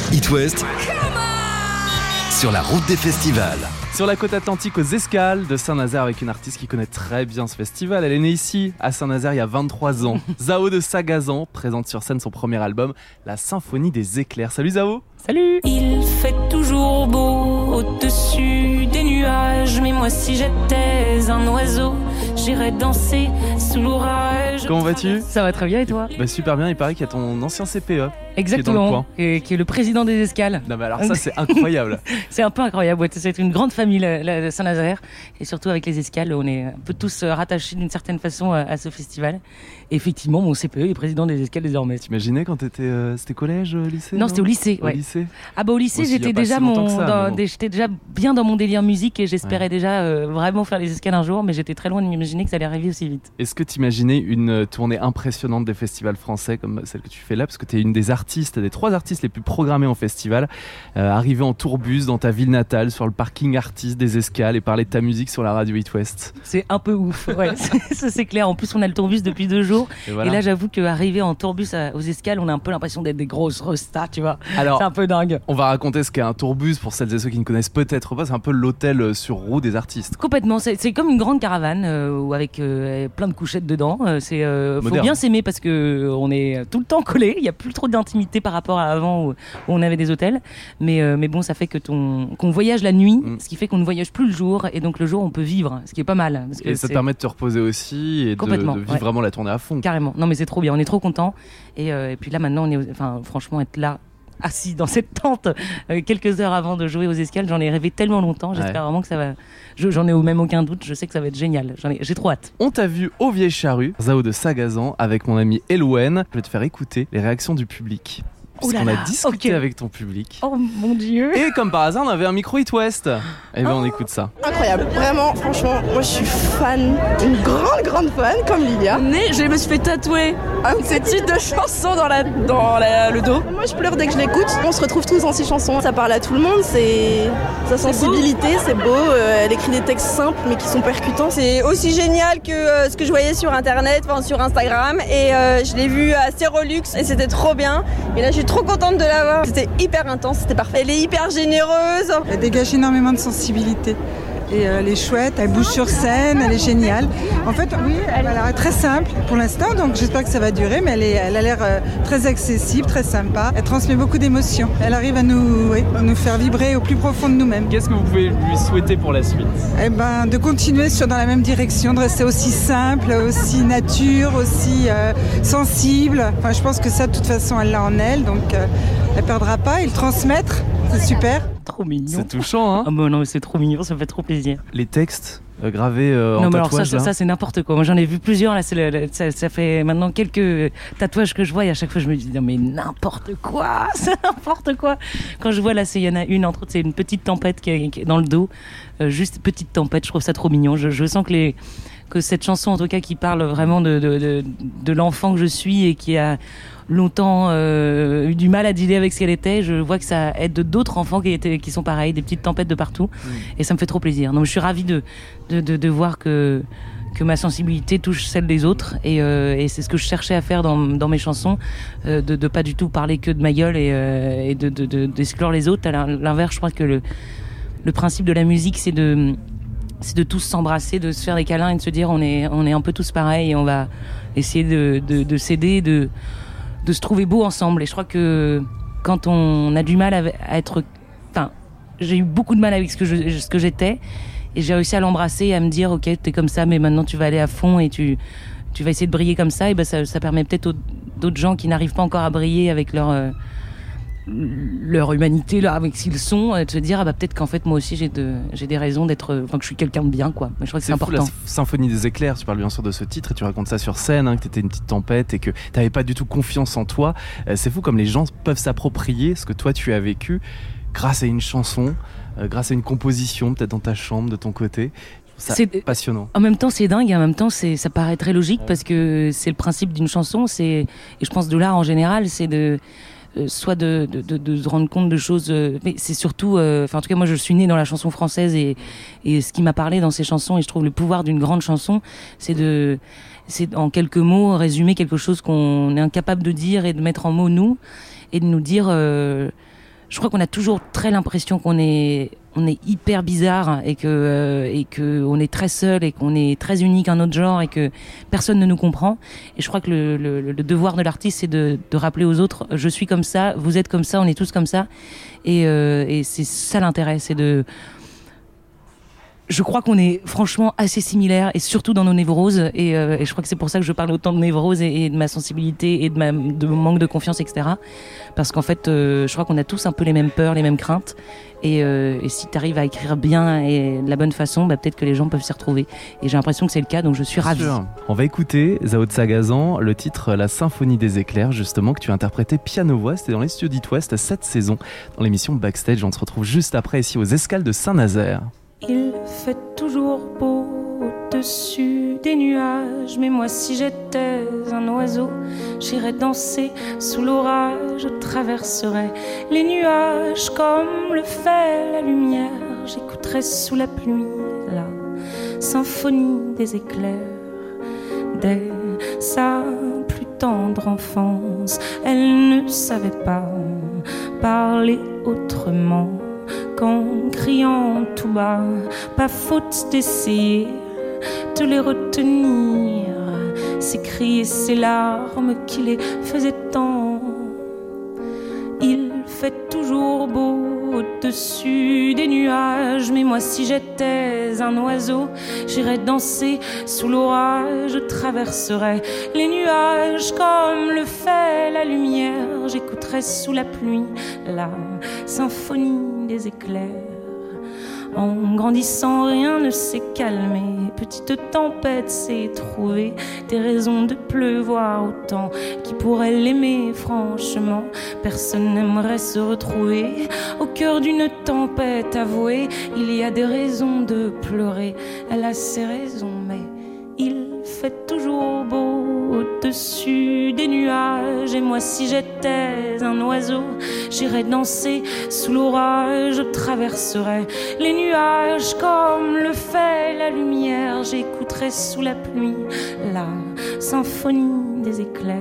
It West sur la route des festivals. Sur la côte atlantique aux Escales de Saint-Nazaire avec une artiste qui connaît très bien ce festival. Elle est née ici à Saint-Nazaire il y a 23 ans. Zao de Sagazan présente sur scène son premier album, La Symphonie des éclairs. Salut Zao. Salut. Il fait toujours beau au-dessus des nuages, mais moi si j'étais un oiseau, j'irais danser sous l'orage. Comment vas-tu ? Ça va très bien et toi ? Super bien, il paraît qu'il y a ton ancien CPE. Exactement, qui est le président des Escales. Non mais alors ça c'est incroyable. C'est un peu incroyable, ouais. C'est une grande famille la Saint-Nazaire, et surtout avec les Escales, on est un peu tous rattachés d'une certaine façon à ce festival. Et effectivement, mon CPE est président des Escales désormais. T'imaginais quand c'était collège, lycée ? Non, c'était au lycée, ouais. Au lycée. Ah bah au lycée, j'étais déjà bien dans mon délire musique et j'espérais déjà vraiment faire les Escales un jour, mais j'étais très loin de m'imaginer que ça allait arriver aussi vite. Est-ce que t'imaginais une tournée impressionnante des festivals français comme celle que tu fais là, parce que t'es une des 3 artistes les plus programmés en festival, arriver en tourbus dans ta ville natale sur le parking artiste des Escales et parler de ta musique sur la radio It West? C'est un peu ouf, ouais. Ça c'est clair. En plus on a le tourbus depuis 2 jours et là j'avoue qu'arriver en tourbus aux Escales, on a un peu l'impression d'être des grosses restas, tu vois. Alors, c'est un peu dingue. On va raconter ce qu'est un tourbus pour celles et ceux qui ne connaissent peut-être pas. C'est un peu l'hôtel sur roue des artistes. Complètement, c'est comme une grande caravane avec plein de couchettes dedans. Faut bien s'aimer parce que on est tout le temps collés. Il y a plus trop d'intimité par rapport à avant où on avait des hôtels, mais bon, ça fait que qu'on voyage la nuit, ce qui fait qu'on ne voyage plus le jour, et donc le jour on peut vivre, ce qui est pas mal. Parce que ça te permet de te reposer aussi et de vivre vraiment la tournée à fond. Carrément. Non mais c'est trop bien, on est trop contents et puis là maintenant franchement être là assis dans cette tente quelques heures avant de jouer aux Escales, j'en ai rêvé tellement longtemps. J'espère vraiment que ça va. J'en ai même aucun doute. Je sais que ça va être génial. J'ai trop hâte. On t'a vu au Vieilles Charrues, Zao de Sagazan, avec mon ami Elouen. Je vais te faire écouter les réactions du public. Puisqu'on a discuté avec ton public. Oh mon Dieu. Et comme par hasard, on avait un micro It West. Et bien on écoute ça. Incroyable, vraiment, franchement, moi je suis fan, une grande fan, comme Lilia. Je me suis fait tatouer ce titre de chanson dans le dos. Moi je pleure dès que je l'écoute. On se retrouve tous dans ces chansons. Ça parle à tout le monde, sa sensibilité, c'est beau. Elle écrit des textes simples mais qui sont percutants. C'est aussi génial que ce que je voyais sur internet, sur Instagram. Et je l'ai vu à Stérolux et c'était trop bien. Et là je suis trop contente de la voir. C'était hyper intense, c'était parfait. Elle est hyper généreuse. Elle dégage énormément de sensibilité. Et elle est chouette, elle bouge sur scène, elle est géniale. En fait, oui, elle a l'air très simple pour l'instant, donc j'espère que ça va durer, mais elle a l'air très accessible, très sympa. Elle transmet beaucoup d'émotions. Elle arrive à nous faire vibrer au plus profond de nous-mêmes. Qu'est-ce que vous pouvez lui souhaiter pour la suite ? De continuer dans la même direction, de rester aussi simple, aussi nature, aussi sensible. Enfin, je pense que ça, de toute façon, elle l'a en elle, donc elle ne perdra pas. Et le transmettre, c'est super. Trop mignon. C'est touchant, hein ? Ah bah non, c'est trop mignon, ça me fait trop plaisir. Les textes gravés en tatouage. Alors ça c'est n'importe quoi. Moi j'en ai vu plusieurs là. Ça fait maintenant quelques tatouages que je vois et à chaque fois je me dis non mais n'importe quoi, c'est n'importe quoi. Quand je vois là, il y en a une entre autres, c'est une petite tempête qui est dans le dos, juste petite tempête. Je trouve ça trop mignon. Je sens que cette chanson en tout cas qui parle vraiment de l'enfant que je suis et qui a longtemps eu du mal à dealer avec ce qu'elle était. Je vois que ça aide d'autres enfants qui sont pareils, des petites tempêtes de partout, et ça me fait trop plaisir. Donc je suis ravie de voir que ma sensibilité touche celle des autres, et c'est ce que je cherchais à faire dans mes chansons, de pas du tout parler que de ma gueule et d'exclure les autres. À l'inverse, je crois que le principe de la musique, c'est de tous s'embrasser, de se faire des câlins et de se dire on est un peu tous pareils et on va essayer de s'aider, de se trouver beau ensemble. Et je crois que quand on a du mal à être... Enfin, j'ai eu beaucoup de mal avec ce que j'étais, et j'ai réussi à l'embrasser et à me dire ok, t'es comme ça, mais maintenant tu vas aller à fond et tu vas essayer de briller comme ça. Et ça permet peut-être d'autres gens qui n'arrivent pas encore à briller avec leur humanité là, avec ce qu'ils sont, de se dire peut-être qu'en fait moi aussi j'ai des raisons d'être, que je suis quelqu'un de bien, quoi. Mais je crois que c'est important. La Symphonie des éclairs, tu parles bien sûr de ce titre et tu racontes ça sur scène, que t'étais une petite tempête et que t'avais pas du tout confiance en toi. C'est fou comme les gens peuvent s'approprier ce que toi tu as vécu grâce à une chanson, grâce à une composition peut-être dans ta chambre de ton côté. C'est passionnant. En même temps, c'est dingue, et en même temps, ça paraît très logique, parce que c'est le principe d'une chanson. Et je pense de l'art en général, c'est soit de se rendre compte de choses, mais c'est surtout, en tout cas moi je suis née dans la chanson française, et ce qui m'a parlé dans ces chansons, et je trouve le pouvoir d'une grande chanson, c'est en quelques mots résumer quelque chose qu'on est incapable de dire et de mettre en mots nous, et de nous dire je crois qu'on a toujours très l'impression qu'on est hyper bizarre et que on est très seul et qu'on est très unique en notre genre et que personne ne nous comprend. Et je crois que le devoir de l'artiste, c'est de rappeler aux autres, je suis comme ça, vous êtes comme ça, on est tous comme ça. Et c'est ça l'intérêt, c'est de... Je crois qu'on est franchement assez similaires et surtout dans nos névroses et je crois que c'est pour ça que je parle autant de névrose et de ma sensibilité et de mon manque de confiance, etc. Parce qu'en fait, je crois qu'on a tous un peu les mêmes peurs, les mêmes craintes et si tu arrives à écrire bien et de la bonne façon, peut-être que les gens peuvent s'y retrouver et j'ai l'impression que c'est le cas, donc je suis ravie. On va écouter Zao de Sagazan, le titre La Symphonie des éclairs, justement, que tu as interprété piano-voix. C'était dans les studios d'It West cette saison dans l'émission Backstage. On se retrouve juste après ici aux Escales de Saint-Nazaire. Il fait toujours beau au-dessus des nuages, mais moi si j'étais un oiseau, j'irais danser sous l'orage, je traverserais les nuages comme le fait la lumière, j'écouterais sous la pluie la symphonie des éclairs. Dès sa plus tendre enfance, elle ne savait pas parler autrement qu'en criant tout bas, pas faute d'essayer de les retenir, ces cris et ces larmes qui les faisaient tant. Il fait toujours beau au-dessus des nuages, mais moi si j'étais un oiseau, j'irais danser sous l'orage, je traverserais les nuages comme le fait la lumière, j'écouterais sous la pluie la symphonie des éclairs. En grandissant, rien ne s'est calmé. Petite tempête s'est trouvée des raisons de pleuvoir autant. Qui pourrait l'aimer, franchement? Personne n'aimerait se retrouver au cœur d'une tempête avouée. Il y a des raisons de pleurer. Elle a ses raisons, mais il fait toujours beau au-dessus des nuages. Et moi si j'étais un oiseau, j'irais danser sous l'orage, je traverserais les nuages comme le fait la lumière, j'écouterais sous la pluie la symphonie des éclairs.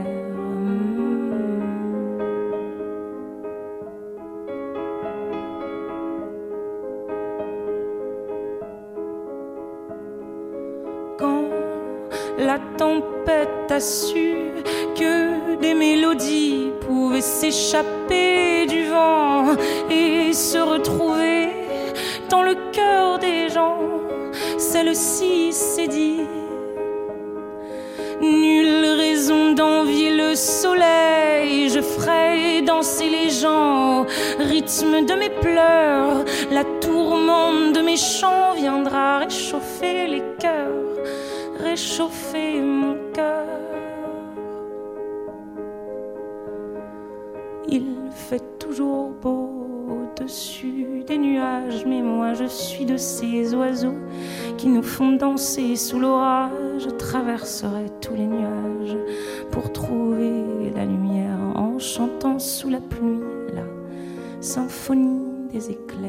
La tempête a su que des mélodies pouvaient s'échapper du vent et se retrouver dans le cœur des gens. Celle-ci s'est dit: nulle raison d'envier le soleil, je ferai danser les gens au rythme de mes pleurs. La tourmente de mes chants viendra réchauffer les cœurs, réchauffer mon cœur. Il fait toujours beau au-dessus des nuages, mais moi je suis de ces oiseaux qui nous font danser sous l'orage. Je traverserai tous les nuages pour trouver la lumière en chantant sous la pluie la symphonie des éclairs.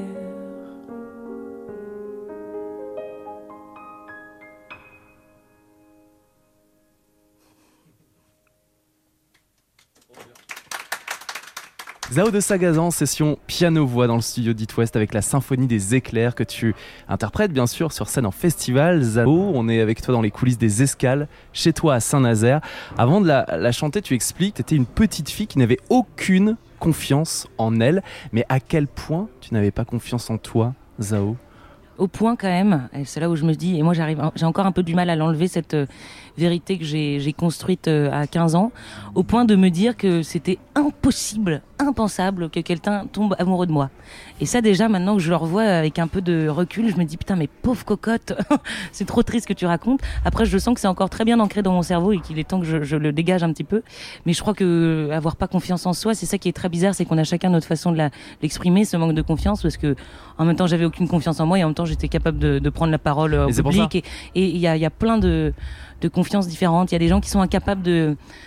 Zao de Sagazan, session piano-voix dans le studio d'It West avec la Symphonie des éclairs que tu interprètes bien sûr sur scène en festival. Zao, on est avec toi dans les coulisses des Escales, chez toi à Saint-Nazaire. Avant de la chanter, tu expliques que tu étais une petite fille qui n'avait aucune confiance en elle. Mais à quel point tu n'avais pas confiance en toi, Zao ? Au point quand même, et c'est là où je me dis, et moi j'ai encore un peu du mal à l'enlever, cette vérité que j'ai construite à 15 ans, au point de me dire que c'était impossible, impensable que quelqu'un tombe amoureux de moi. Et ça déjà, maintenant que je le revois avec un peu de recul, je me dis putain mais pauvre cocotte, c'est trop triste ce que tu racontes. Après je sens que c'est encore très bien ancré dans mon cerveau et qu'il est temps que je le dégage un petit peu. Mais je crois que avoir pas confiance en soi, c'est ça qui est très bizarre, c'est qu'on a chacun notre façon de l'exprimer, ce manque de confiance, parce que en même temps j'avais aucune confiance en moi et en même temps j'étais capable de prendre la parole au public. Et il y a plein de confiances différentes. Il y a des gens qui sont incapables de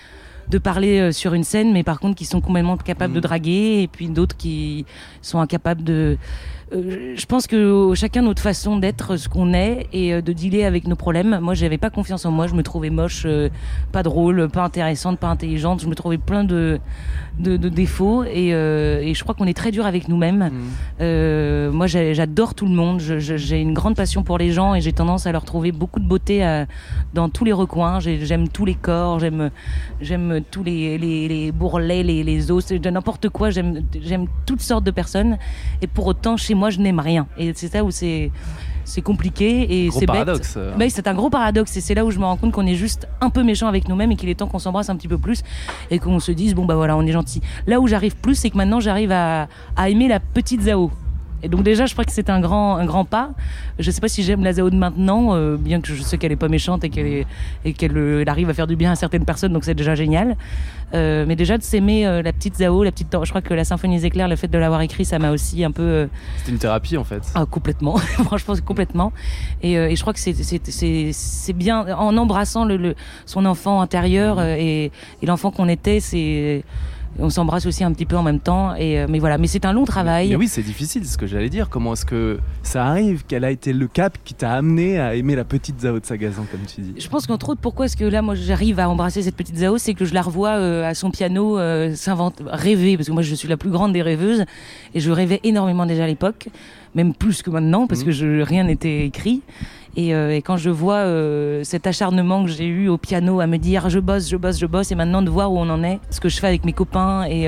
de parler sur une scène, mais par contre qui sont complètement capables de draguer, et puis d'autres qui sont incapables de... je pense que chacun notre façon d'être ce qu'on est et de dealer avec nos problèmes. Moi, j'avais pas confiance en moi, je me trouvais moche, pas drôle, pas intéressante, pas intelligente, je me trouvais plein de défauts et je crois qu'on est très dur avec nous-mêmes. Moi, j'adore tout le monde, j'ai une grande passion pour les gens et j'ai tendance à leur trouver beaucoup de beauté dans tous les recoins. J'aime tous les corps, j'aime tous les bourrelets, les os, n'importe quoi. J'aime toutes sortes de personnes et pour autant, chez moi, je n'aime rien. Et c'est ça où c'est compliqué et c'est paradoxe. Bête. Mais c'est un gros paradoxe et c'est là où je me rends compte qu'on est juste un peu méchant avec nous-mêmes et qu'il est temps qu'on s'embrasse un petit peu plus et qu'on se dise bon bah voilà, on est gentil. Là où j'arrive plus, c'est que maintenant j'arrive à aimer la petite Zao. Et donc déjà, je crois que c'est un grand pas. Je sais pas si j'aime la Zao de maintenant, bien que je sais qu'elle est pas méchante et qu'elle arrive à faire du bien à certaines personnes, donc c'est déjà génial. Mais déjà de s'aimer la petite Zao, je crois que la Symphonie des éclairs, le fait de l'avoir écrit, ça m'a aussi un peu... C'était une thérapie en fait. Ah, complètement, franchement complètement. Et je crois que c'est bien, en embrassant son enfant intérieur et l'enfant qu'on était, on s'embrasse aussi un petit peu en même temps mais voilà, mais c'est un long travail. Mais oui, c'est difficile, c'est ce que j'allais dire. Comment est-ce que ça arrive? Quel a été le cap qui t'a amené à aimer la petite Zao de Sagazan, comme tu dis? Je pense qu'entre autres, pourquoi est-ce que là moi j'arrive à embrasser cette petite Zao, c'est que je la revois à son piano rêver, parce que moi je suis la plus grande des rêveuses et je rêvais énormément déjà à l'époque, même plus que maintenant parce que rien n'était écrit. Et quand je vois cet acharnement que j'ai eu au piano à me dire je bosse et maintenant de voir où on en est, ce que je fais avec mes copains et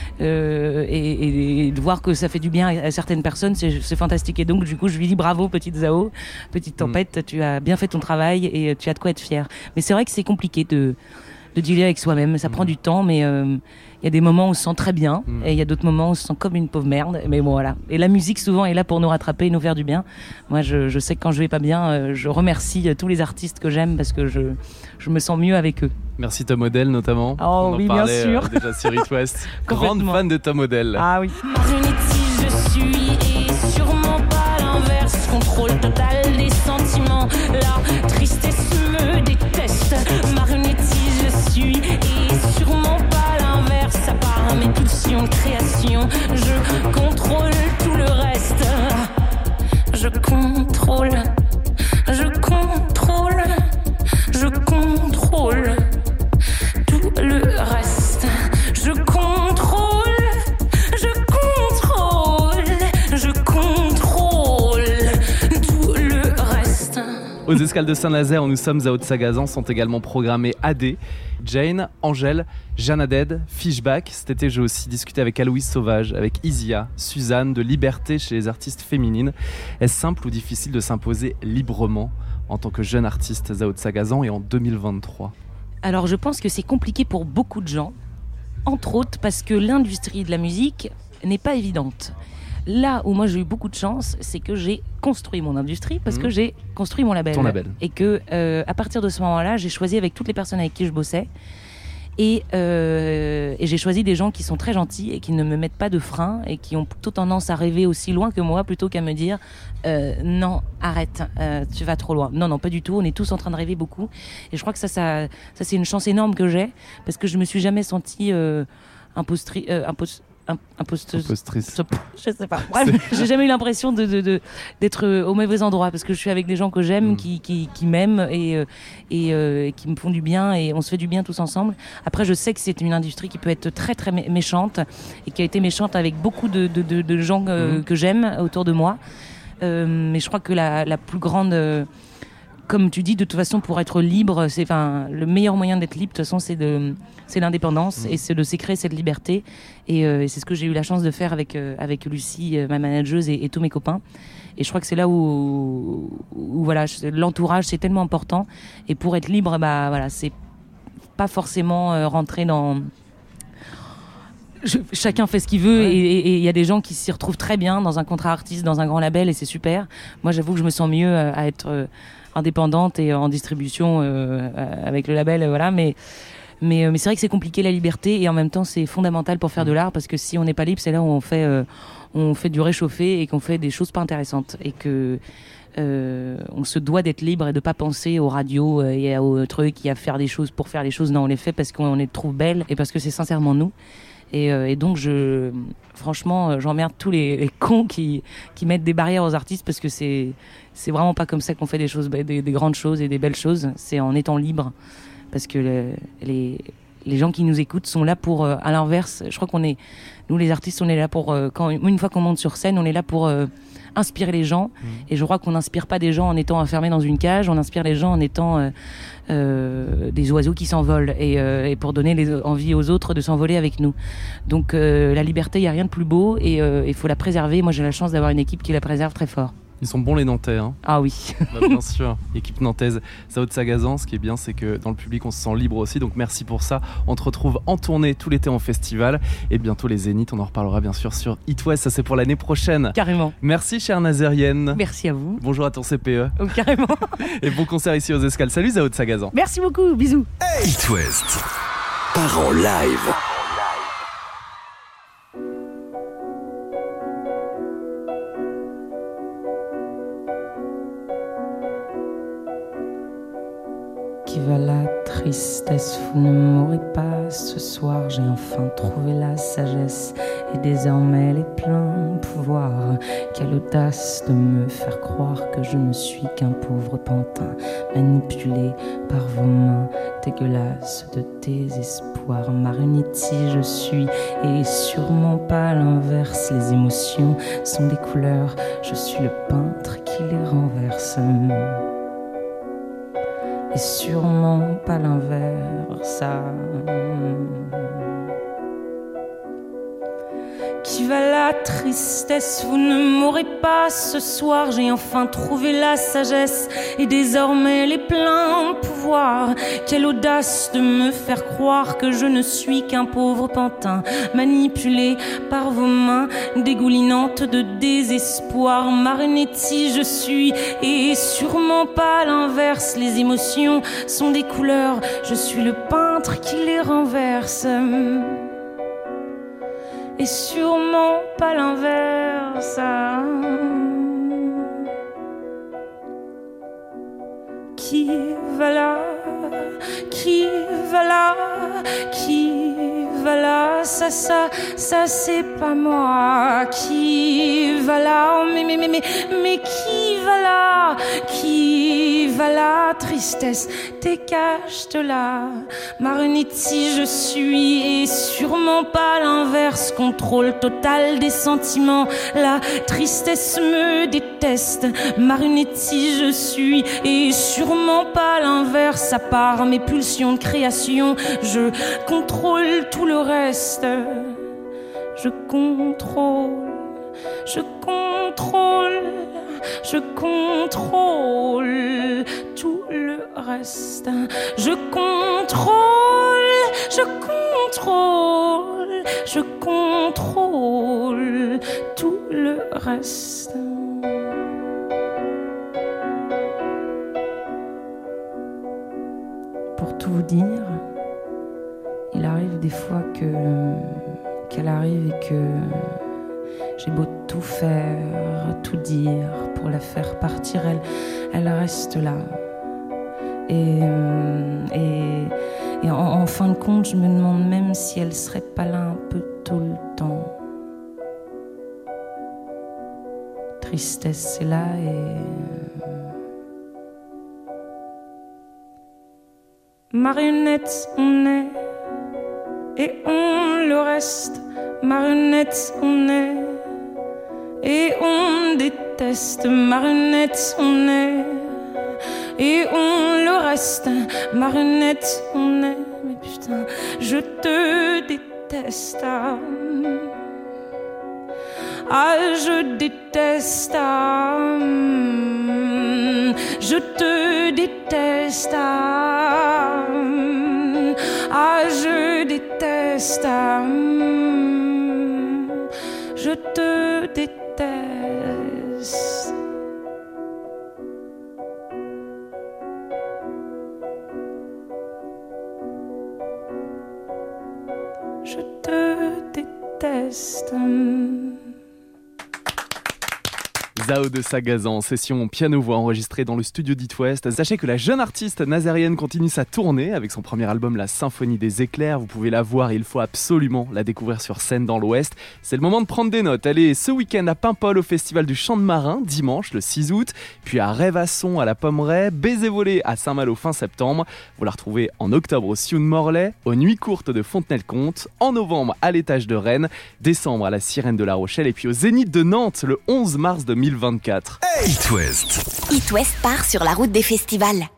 de voir que ça fait du bien à certaines personnes, c'est fantastique. Et donc du coup je lui dis bravo petite Zao, petite tempête, tu as bien fait ton travail et tu as de quoi être fière. Mais c'est vrai que c'est compliqué de dealer avec soi-même, ça prend du temps, mais il y a des moments où on se sent très bien et il y a d'autres moments où on se sent comme une pauvre merde, mais bon voilà. Et la musique souvent est là pour nous rattraper et nous faire du bien. Moi je sais que quand je vais pas bien, je remercie tous les artistes que j'aime parce que je me sens mieux avec eux. Merci Tom Odell notamment. Oh oui, bien sûr. Déjà sur It West. Grande fan de Tom Odell. Ah oui. Marionnettiste je suis et sûrement pas l'inverse. Contrôle total des sentiments, la tristesse me déteste. Marionnettiste je suis et sûrement pas l'inverse. À part mes pulsions de création, je contrôle tout le reste. Je contrôle tout le reste. Je contrôle tout le reste. Aux escales de Saint-Nazaire, où nous sommes à Haute-Sagazan, sont également programmés AD, Jane, Angèle, Jeanne Haddad, Fishback. Cet été, j'ai aussi discuté avec Aloïse Sauvage, avec Isia, Suzanne, de liberté chez les artistes féminines. Est-ce simple ou difficile de s'imposer librement en tant que jeune artiste à Haute-Sagazan et en 2023? Alors je pense que c'est compliqué pour beaucoup de gens, entre autres parce que l'industrie de la musique n'est pas évidente. Là où moi j'ai eu beaucoup de chance, c'est que j'ai construit mon industrie parce que j'ai construit mon label. Ton label. Et que à partir de ce moment-là, j'ai choisi avec toutes les personnes avec qui je bossais. Et j'ai choisi des gens qui sont très gentils et qui ne me mettent pas de frein et qui ont plutôt tendance à rêver aussi loin que moi plutôt qu'à me dire non, arrête, tu vas trop loin. Non, pas du tout. On est tous en train de rêver beaucoup. Et je crois que ça c'est une chance énorme que j'ai parce que je me suis jamais sentie impostrice. Je sais pas. Bref, j'ai jamais eu l'impression d'être au mauvais endroit parce que je suis avec des gens que j'aime, qui m'aiment et qui me font du bien et on se fait du bien tous ensemble. Après, je sais que c'est une industrie qui peut être très très méchante et qui a été méchante avec beaucoup de gens que j'aime autour de moi. Mais je crois que la plus grande comme tu dis, de toute façon, pour être libre, le meilleur moyen d'être libre, de toute façon, c'est l'indépendance et c'est de se créer cette liberté. Et c'est ce que j'ai eu la chance de faire avec Lucie, ma manageuse, et tous mes copains. Et je crois que c'est là où voilà, l'entourage, c'est tellement important. Et pour être libre, c'est pas forcément rentrer dans... Chacun fait ce qu'il veut et il y a des gens qui s'y retrouvent très bien dans un contrat artiste, dans un grand label, et c'est super. Moi, j'avoue que je me sens mieux à être indépendante et en distribution avec le label, voilà. Mais c'est vrai que c'est compliqué, la liberté, et en même temps c'est fondamental pour faire de l'art, parce que si on n'est pas libre, c'est là où on fait du réchauffé et qu'on fait des choses pas intéressantes, et que on se doit d'être libre et de pas penser aux radios et aux trucs et à faire des choses pour faire les choses. Non, on les fait parce qu'on les trouve belles et parce que c'est sincèrement nous. Et donc, franchement, j'emmerde tous les cons qui mettent des barrières aux artistes parce que c'est vraiment pas comme ça qu'on fait des choses, des grandes choses et des belles choses. C'est en étant libre. Parce que les gens qui nous écoutent sont là pour, à l'inverse, je crois nous les artistes, on est là pour, une fois qu'on monte sur scène, on est là pour inspirer les gens. Et je crois qu'on n'inspire pas des gens en étant enfermés dans une cage, on inspire les gens en étant des oiseaux qui s'envolent et pour donner envie aux autres de s'envoler avec nous. Donc la liberté, il n'y a rien de plus beau et il faut la préserver. Moi, j'ai la chance d'avoir une équipe qui la préserve très fort. Ils sont bons les Nantais, hein. Ah oui. Bah, bien sûr, équipe nantaise. Zao de Sagazan, ce qui est bien, c'est que dans le public, on se sent libre aussi. Donc merci pour ça. On te retrouve en tournée tout l'été en festival et bientôt les Zéniths. On en reparlera bien sûr sur It West. Ça, c'est pour l'année prochaine. Carrément. Merci, chère Nazérienne. Merci à vous. Bonjour à ton CPE. Oh, carrément. Et bon concert ici aux Escales. Salut Zao de Sagazan. Merci beaucoup. Bisous. It West. Part en live. Qui va la tristesse, vous ne mourrez pas ce soir. J'ai enfin trouvé la sagesse et désormais les pleins pouvoirs. Quelle audace de me faire croire que je ne suis qu'un pauvre pantin manipulé par vos mains dégueulasses de désespoir. Marionnetti je suis et sûrement pas l'inverse. Les émotions sont des couleurs, je suis le peintre qui les renverse. Et sûrement pas l'inverse. Qui va la tristesse, vous ne mourrez pas ce soir. J'ai enfin trouvé la sagesse et désormais les pleins pouvoirs. Quelle audace de me faire croire que je ne suis qu'un pauvre pantin manipulé par vos mains dégoulinantes de désespoir. Marionnetti je suis et sûrement pas l'inverse. Les émotions sont des couleurs, je suis le peintre qui les renverse. Et sûrement pas l'inverse. Qui va là, qui va là, qui va là, ça c'est pas moi. Qui va là, mais qui va là, qui va là, tristesse, dégage de là. Marionnetti je suis et sûrement pas l'inverse. Contrôle total des sentiments, la tristesse me déteste. Marionnetti je suis et sûrement pas l'inverse. À part mes pulsions de création, je contrôle tout le reste. Je contrôle, je contrôle, je contrôle tout le reste. Je contrôle, je contrôle, je contrôle tout le reste. Pour tout vous dire, il arrive des fois qu'elle arrive et que j'ai beau tout faire, tout dire pour la faire partir, elle reste là. Et en fin de compte, je me demande même si elle serait pas là un peu tout le temps. Tristesse, c'est là et... Marionnettes, on est, et on le reste. Marionnettes, on est, et on déteste. Marionnettes, on est, et on le reste. Marionnettes, on est, mais putain, je te déteste. Ah, je déteste. Je te déteste. Ah, je déteste. Je te déteste. Je te déteste. Zao de Sagazan, session piano-voix enregistrée dans le studio d'It West. Sachez que la jeune artiste nazérienne continue sa tournée avec son premier album La Symphonie des Éclairs. Vous pouvez la voir, il faut absolument la découvrir sur scène dans l'Ouest. C'est le moment de prendre des notes. Elle est ce week-end à Paimpol au Festival du Chant de Marin, dimanche le 6 août, puis à Rêvasson à la Pommeraye, Baiser volé à Saint-Malo fin septembre. Vous la retrouvez en octobre au Sioux de Morlaix, aux Nuits courtes de Fontenay-le-Comte, en novembre à l'Étage de Rennes, décembre à la Sirène de La Rochelle et puis au Zénith de Nantes le 11 mars 2024. It West. It West part sur la route des festivals.